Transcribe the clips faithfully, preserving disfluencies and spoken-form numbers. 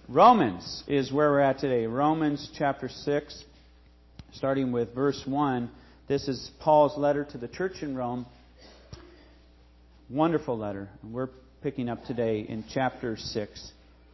Romans is where we're at today. Romans chapter six, starting with verse one. This is Paul's letter to the church in Rome. Wonderful letter. We're picking up today in chapter six.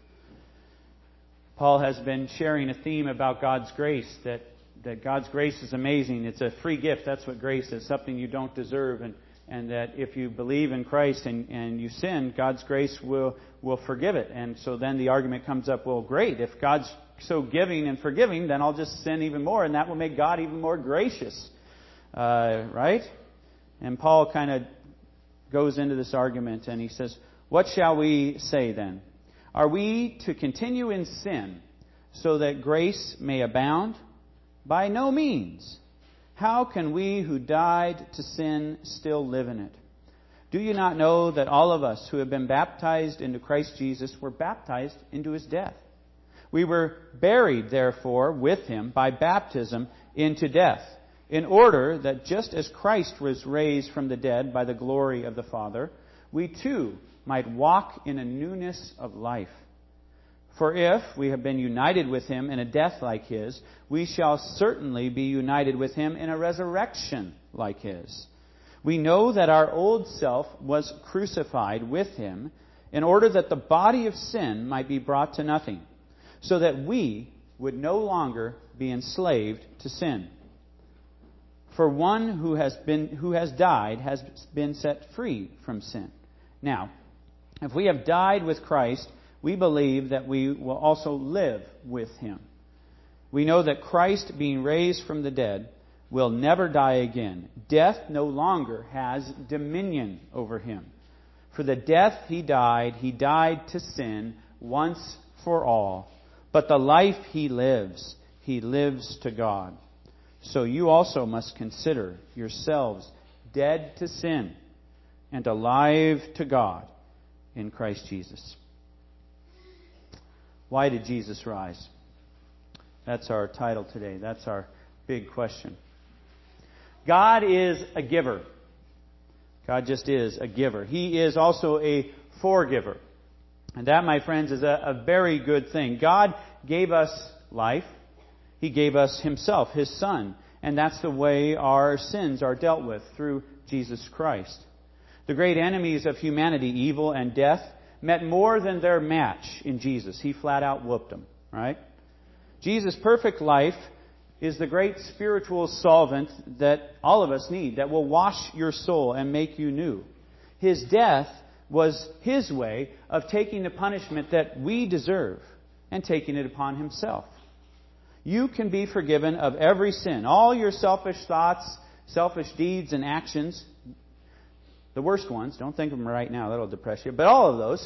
Paul has been sharing a theme about God's grace, that, that God's grace is amazing. It's a free gift. That's what grace is, something you don't deserve. And, and that if you believe in Christ and, and you sin, God's grace will, will forgive it. And so then the argument comes up, well, great. If God's so giving and forgiving, then I'll just sin even more, and that will make God even more gracious. Uh, right? And Paul kind of goes into this argument and he says, what shall we say then? Are we to continue in sin so that grace may abound? By no means. How can we who died to sin still live in it? Do you not know that all of us who have been baptized into Christ Jesus were baptized into His death? We were buried, therefore, with Him by baptism into death, in order that just as Christ was raised from the dead by the glory of the Father, we too might walk in a newness of life. For if we have been united with Him in a death like His, we shall certainly be united with Him in a resurrection like His. We know that our old self was crucified with Him in order that the body of sin might be brought to nothing, so that we would no longer be enslaved to sin. For one who has been who has died has been set free from sin. Now, if we have died with Christ, we believe that we will also live with Him. We know that Christ, being raised from the dead, will never die again. Death no longer has dominion over Him. For the death He died, He died to sin once for all. But the life He lives, He lives to God. So you also must consider yourselves dead to sin and alive to God in Christ Jesus. Why did Jesus rise? That's our title today. That's our big question. God is a giver. God just is a giver. He is also a forgiver. And that, my friends, is a, a very good thing. God gave us life. He gave us Himself, His Son. And that's the way our sins are dealt with, through Jesus Christ. The great enemies of humanity, evil and death, met more than their match in Jesus. He flat out whooped them, right? Jesus' perfect life is the great spiritual solvent that all of us need, that will wash your soul and make you new. His death was His way of taking the punishment that we deserve and taking it upon Himself. You can be forgiven of every sin, all your selfish thoughts, selfish deeds and actions. The worst ones, don't think of them right now, that'll depress you. But all of those,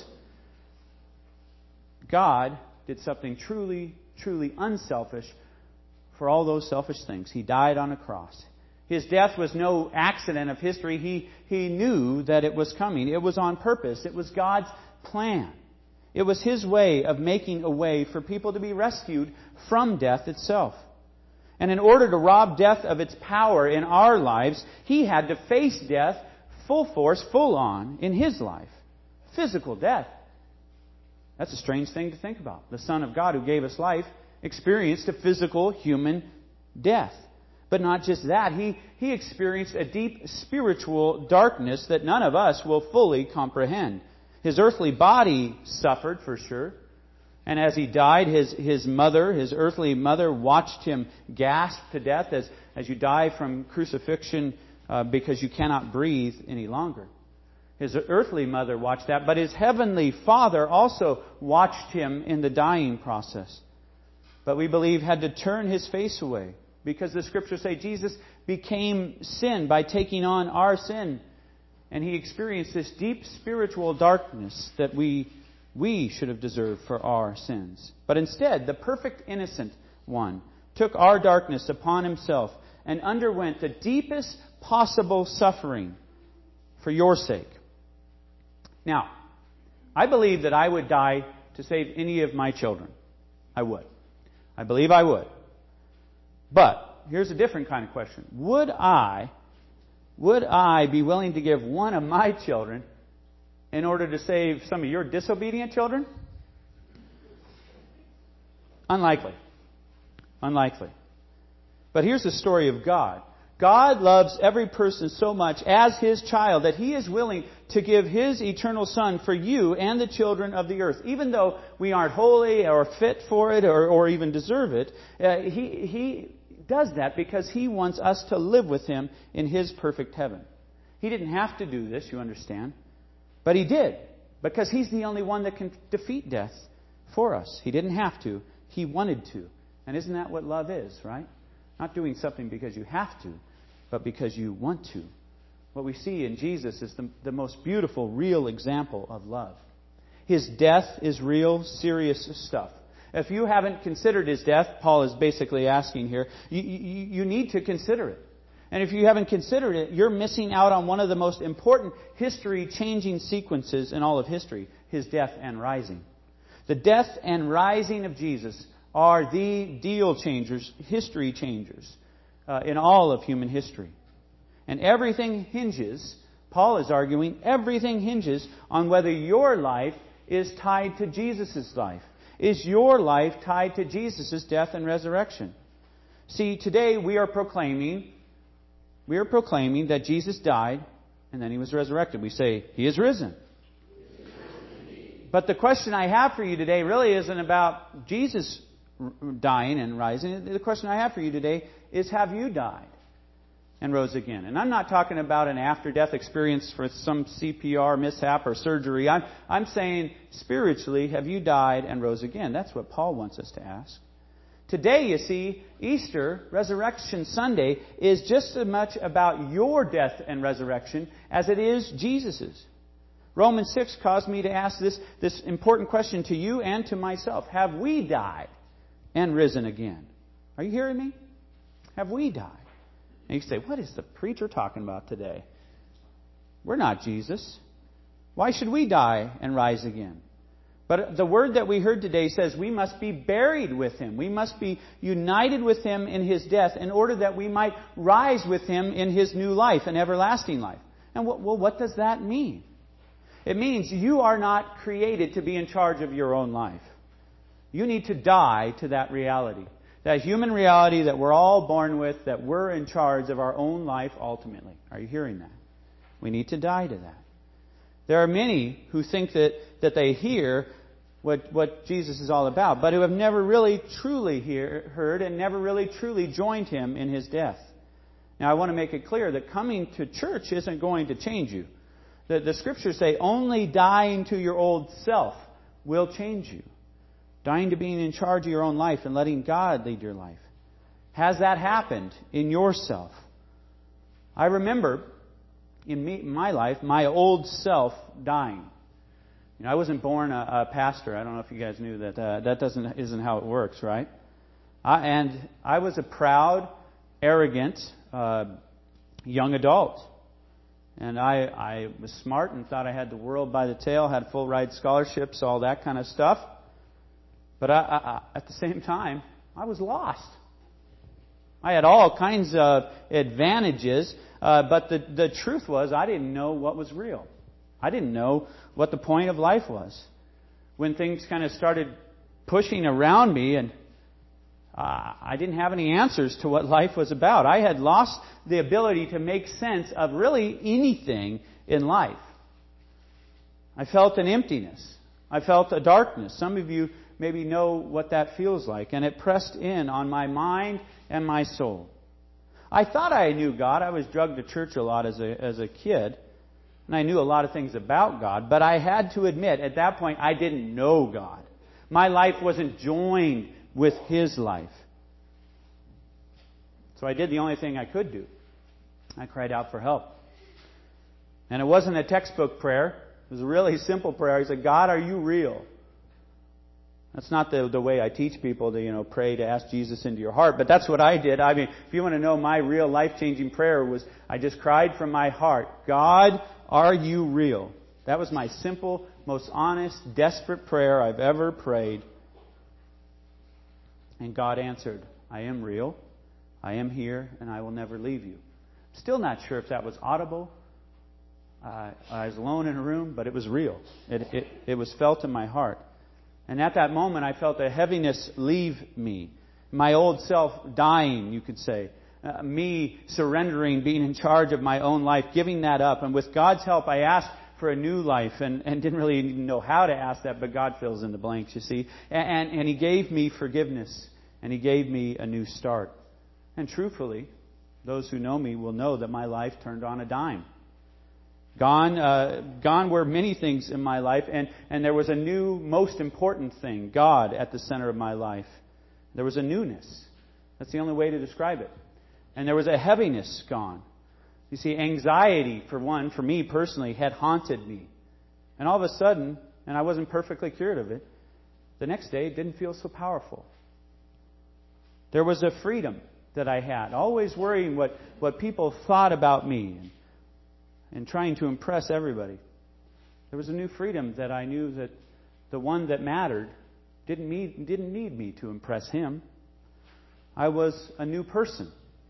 God did something truly, truly unselfish for all those selfish things. He died on a cross. His death was no accident of history. He, he knew that it was coming. It was on purpose. It was God's plan. It was His way of making a way for people to be rescued from death itself. And in order to rob death of its power in our lives, He had to face death full force, full on, in His life. Physical death. That's a strange thing to think about. The Son of God who gave us life experienced a physical human death. But not just that. He, he experienced a deep spiritual darkness that none of us will fully comprehend. His earthly body suffered, for sure. And as He died, his, his mother, His earthly mother, watched Him gasp to death as, as you die from crucifixion uh, because you cannot breathe any longer. His earthly mother watched that, but His heavenly Father also watched Him in the dying process. But we believe had to turn His face away, because the Scriptures say Jesus became sin by taking on our sin. And He experienced this deep spiritual darkness that we, we should have deserved for our sins. But instead, the perfect innocent one took our darkness upon Himself and underwent the deepest possible suffering for your sake. Now, I believe that I would die to save any of my children. I would. I believe I would. But here's a different kind of question. Would I, would I be willing to give one of my children in order to save some of your disobedient children? Unlikely. Unlikely. But here's the story of God. God loves every person so much as His child that He is willing to give His eternal Son for you and the children of the earth. Even though we aren't holy or fit for it or, or even deserve it, uh, he, he does that because He wants us to live with Him in His perfect heaven. He didn't have to do this, you understand. But He did. Because He's the only one that can defeat death for us. He didn't have to. He wanted to. And isn't that what love is, right? Not doing something because you have to, but because you want to. What we see in Jesus is the, the most beautiful, real example of love. His death is real, serious stuff. If you haven't considered His death, Paul is basically asking here, you, you, you need to consider it. And if you haven't considered it, you're missing out on one of the most important history-changing sequences in all of history, His death and rising. The death and rising of Jesus are the deal changers, history changers, uh, in all of human history. And everything hinges, Paul is arguing, everything hinges on whether your life is tied to Jesus' life. Is your life tied to Jesus' death and resurrection? See, today we are proclaiming, we are proclaiming that Jesus died and then He was resurrected. We say, He is risen. But the question I have for you today really isn't about Jesus dying and rising. The question I have for you today is, have you died and rose again? And I'm not talking about an after-death experience for some C P R mishap or surgery. I'm, I'm saying spiritually, have you died and rose again? That's what Paul wants us to ask. Today, you see, Easter, Resurrection Sunday, is just as much about your death and resurrection as it is Jesus's. Romans six caused me to ask this, this important question to you and to myself. Have we died and risen again? Are you hearing me? Have we died? And you say, what is the preacher talking about today? We're not Jesus. Why should we die and rise again? But the word that we heard today says we must be buried with Him. We must be united with Him in His death in order that we might rise with Him in His new life, an everlasting life. And what, well, what does that mean? It means you are not created to be in charge of your own life. You need to die to that reality. That human reality that we're all born with, that we're in charge of our own life ultimately. Are you hearing that? We need to die to that. There are many who think that, that they hear what, what Jesus is all about, but who have never really truly hear, heard and never really truly joined Him in His death. Now, I want to make it clear that coming to church isn't going to change you. The, the Scriptures say only dying to your old self will change you. Dying to being in charge of your own life and letting God lead your life. Has that happened in yourself? I remember in me, my life, my old self dying. You know, I wasn't born a, a pastor. I don't know if you guys knew that. Uh, that doesn't isn't how it works, right? I, and I was a proud, arrogant uh, young adult. And I, I was smart and thought I had the world by the tail, had full ride scholarships, all that kind of stuff. But I, I, at the same time, I was lost. I had all kinds of advantages, uh, but the, the truth was I didn't know what was real. I didn't know what the point of life was. When things kind of started pushing around me and uh, I didn't have any answers to what life was about. I had lost the ability to make sense of really anything in life. I felt an emptiness. I felt a darkness. Some of you maybe know what that feels like. And it pressed in on my mind and my soul. I thought I knew God. I was drugged to church a lot as a, as a kid. And I knew a lot of things about God. But I had to admit, at that point, I didn't know God. My life wasn't joined with His life. So I did the only thing I could do. I cried out for help. And it wasn't a textbook prayer. It was a really simple prayer. He said, God, are you real? That's not the, the way I teach people to, you know, pray to ask Jesus into your heart. But that's what I did. I mean, if you want to know, my real life-changing prayer was, I just cried from my heart, God, are you real? That was my simple, most honest, desperate prayer I've ever prayed. And God answered, I am real, I am here, and I will never leave you. Still not sure if that was audible. Uh, I was alone in a room, but it was real. It, it, it was felt in my heart. And at that moment, I felt a heaviness leave me. My old self dying, you could say. Uh, me surrendering, being in charge of my own life, giving that up. And with God's help, I asked for a new life and, and didn't really even know how to ask that, but God fills in the blanks, you see. And, and, and He gave me forgiveness. And He gave me a new start. And truthfully, those who know me will know that my life turned on a dime. Gone, uh, gone were many things in my life, and, and there was a new, most important thing, God at the center of my life. There was a newness. That's the only way to describe it. And there was a heaviness gone. You see, anxiety, for one, for me personally, had haunted me. And all of a sudden, and I wasn't perfectly cured of it, the next day it didn't feel so powerful. There was a freedom that I had, always worrying what, what people thought about me and, and trying to impress everybody. There was a new freedom that I knew that the one that mattered didn't need, didn't need me to impress Him. I was a new person.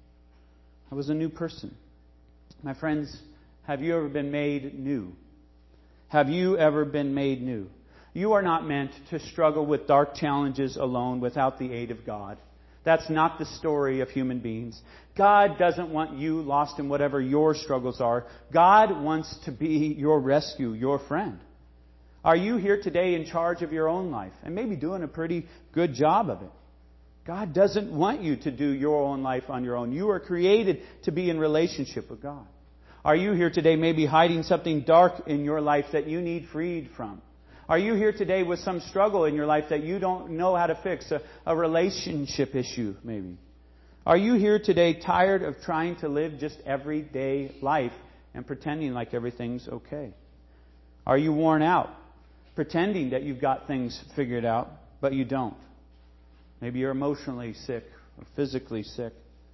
I was a new person. My friends, have you ever been made new? Have you ever been made new? You are not meant to struggle with dark challenges alone without the aid of God. That's not the story of human beings. God doesn't want you lost in whatever your struggles are. God wants to be your rescue, your friend. Are you here today in charge of your own life and maybe doing a pretty good job of it? God doesn't want you to do your own life on your own. You are created to be in relationship with God. Are you here today maybe hiding something dark in your life that you need freed from? Are you here today with some struggle in your life that you don't know how to fix? A, a relationship issue, maybe. Are you here today tired of trying to live just everyday life and pretending like everything's okay? Are you worn out, pretending that you've got things figured out, but you don't? Maybe you're emotionally sick or physically sick.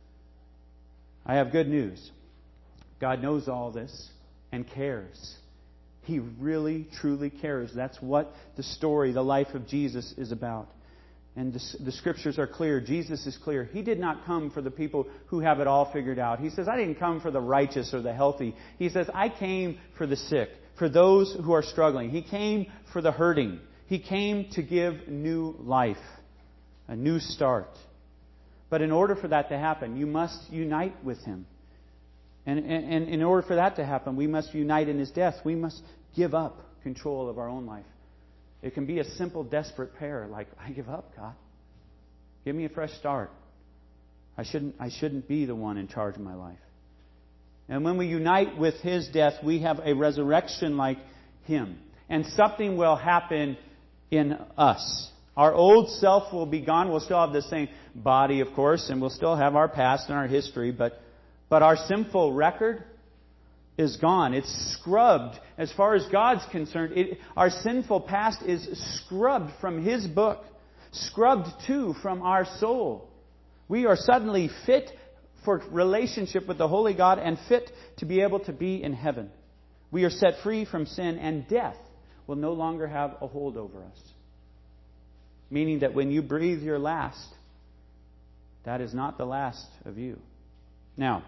I have good news. God knows all this and cares. He really, truly cares. That's what the story, the life of Jesus is about. And the, the Scriptures are clear. Jesus is clear. He did not come for the people who have it all figured out. He says, I didn't come for the righteous or the healthy. He says, I came for the sick, for those who are struggling. He came for the hurting. He came to give new life, a new start. But in order for that to happen, you must unite with Him. And, and, and in order for that to happen, we must unite in His death. We must give up control of our own life. It can be a simple, desperate prayer like, I give up, God. Give me a fresh start. I shouldn't, I shouldn't be the one in charge of my life. And when we unite with His death, we have a resurrection like Him. And something will happen in us. Our old self will be gone. We'll still have the same body, of course, and we'll still have our past and our history, but But our sinful record is gone. It's scrubbed. As far as God's concerned, it, our sinful past is scrubbed from His book. Scrubbed, too, from our soul. We are suddenly fit for relationship with the Holy God and fit to be able to be in heaven. We are set free from sin, and death will no longer have a hold over us. Meaning that when you breathe your last, that is not the last of you. Now,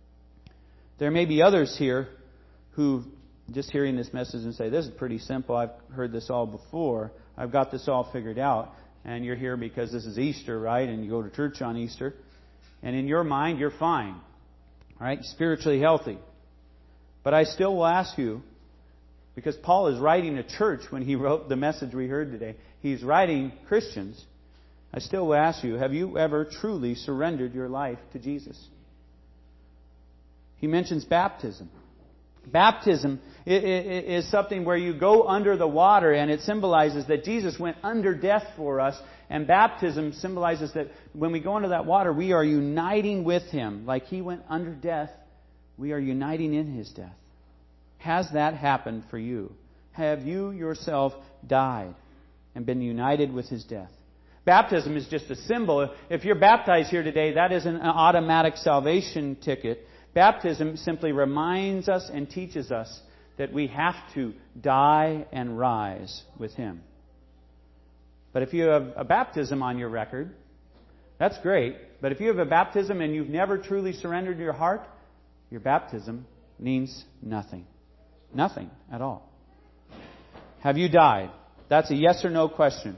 there may be others here who, just hearing this message and say, this is pretty simple, I've heard this all before, I've got this all figured out, and you're here because this is Easter, right? And you go to church on Easter, and in your mind, you're fine, right? Spiritually healthy. But I still will ask you, because Paul is writing a church when he wrote the message we heard today, he's writing Christians, I still will ask you, have you ever truly surrendered your life to Jesus? He mentions baptism. Baptism is something where you go under the water, and it symbolizes that Jesus went under death for us. And baptism symbolizes that when we go into that water, we are uniting with Him. Like He went under death, we are uniting in His death. Has that happened for you? Have you yourself died and been united with His death? Baptism is just a symbol. If you're baptized here today, that isn't an automatic salvation ticket. Baptism simply reminds us and teaches us that we have to die and rise with Him. But if you have a baptism on your record, that's great. But if you have a baptism and you've never truly surrendered your heart, your baptism means nothing. Nothing at all. Have you died? That's a yes or no question.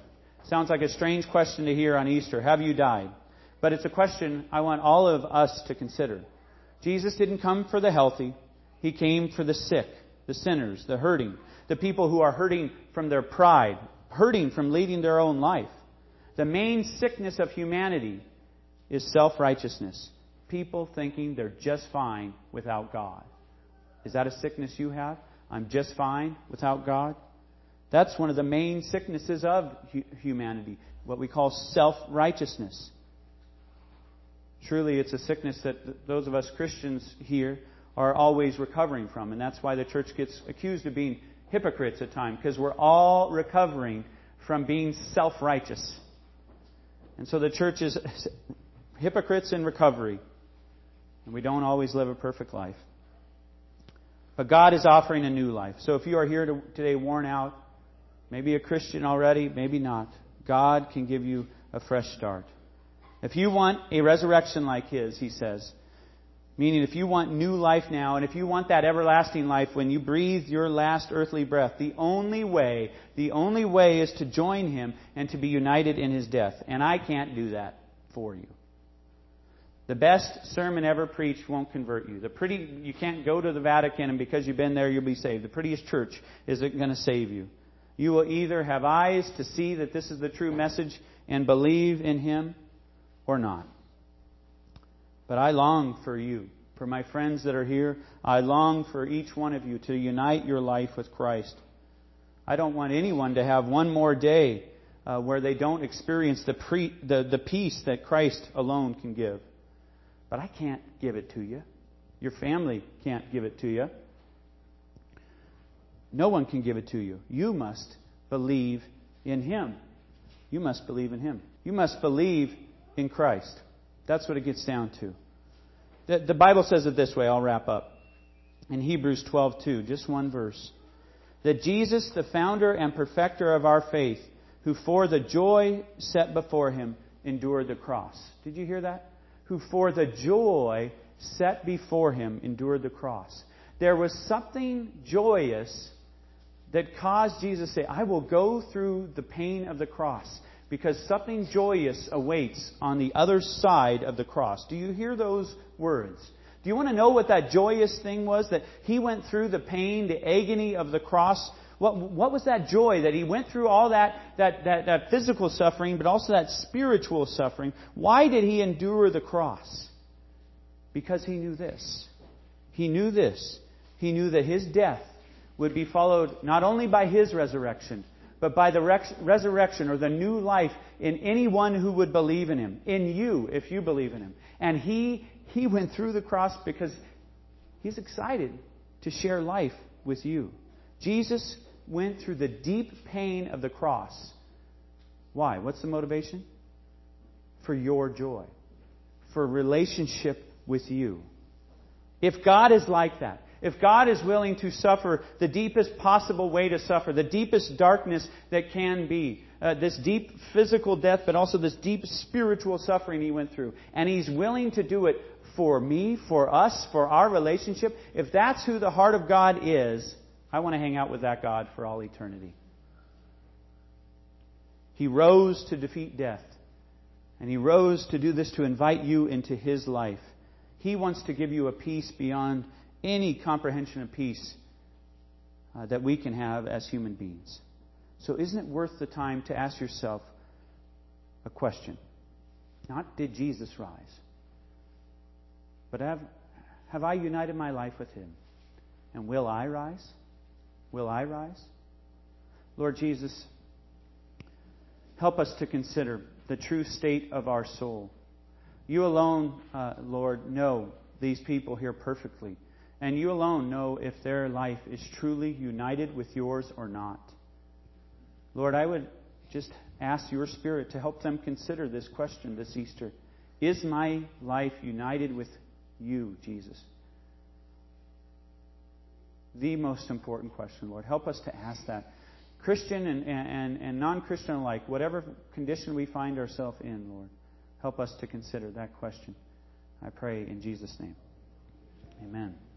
Sounds like a strange question to hear on Easter. Have you died? But it's a question I want all of us to consider. Jesus didn't come for the healthy. He came for the sick, the sinners, the hurting, the people who are hurting from their pride, hurting from leading their own life. The main sickness of humanity is self-righteousness. People thinking they're just fine without God. Is that a sickness you have? I'm just fine without God? That's one of the main sicknesses of hu- humanity, what we call self-righteousness. Truly, it's a sickness that th- those of us Christians here are always recovering from. And that's why the church gets accused of being hypocrites at times, because we're all recovering from being self-righteous. And so the church is hypocrites in recovery. And we don't always live a perfect life. But God is offering a new life. So if you are here to, today worn out, maybe a Christian already, maybe not, God can give you a fresh start. If you want a resurrection like His, He says, meaning if you want new life now, and if you want that everlasting life when you breathe your last earthly breath, the only way, the only way is to join Him and to be united in His death. And I can't do that for you. The best sermon ever preached won't convert you. The pretty, you can't go to the Vatican and because you've been there you'll be saved. The prettiest church isn't going to save you. You will either have eyes to see that this is the true message and believe in Him or not. But I long for you, for my friends that are here. I long for each one of you to unite your life with Christ. I don't want anyone to have one more day uh, where they don't experience the, pre, the, the peace that Christ alone can give. But I can't give it to you. Your family can't give it to you. No one can give it to you. You must believe in Him. You must believe in Him. You must believe in Christ. That's what it gets down to. The, the Bible says it this way. I'll wrap up. In Hebrews twelve two, just one verse. That Jesus, the founder and perfecter of our faith, who for the joy set before Him endured the cross. Did you hear that? Who for the joy set before Him endured the cross. There was something joyous that caused Jesus to say, I will go through the pain of the cross because something joyous awaits on the other side of the cross. Do you hear those words? Do you want to know what that joyous thing was? That He went through the pain, the agony of the cross. What, what was that joy? That He went through all that, that, that, that physical suffering, but also that spiritual suffering. Why did He endure the cross? Because He knew this. He knew this. He knew that His death would be followed not only by His resurrection, but by the res- resurrection or the new life in anyone who would believe in Him. In you, if you believe in Him. And He, he went through the cross because He's excited to share life with you. Jesus went through the deep pain of the cross. Why? What's the motivation? For your joy. For relationship with you. If God is like that, if God is willing to suffer the deepest possible way to suffer, the deepest darkness that can be, uh, this deep physical death, but also this deep spiritual suffering He went through, and He's willing to do it for me, for us, for our relationship, if that's who the heart of God is, I want to hang out with that God for all eternity. He rose to defeat death. And He rose to do this to invite you into His life. He wants to give you a peace beyond any comprehension of peace uh, that we can have as human beings. So isn't it worth the time to ask yourself a question? Not did Jesus rise? But have, have I united my life with Him? And will I rise? Will I rise? Lord Jesus, help us to consider the true state of our soul. You alone, uh, Lord, know these people here perfectly. And You alone know if their life is truly united with Yours or not. Lord, I would just ask Your Spirit to help them consider this question this Easter. Is my life united with You, Jesus? The most important question, Lord. Help us to ask that. Christian and, and, and non-Christian alike, whatever condition we find ourselves in, Lord, help us to consider that question. I pray in Jesus' name. Amen.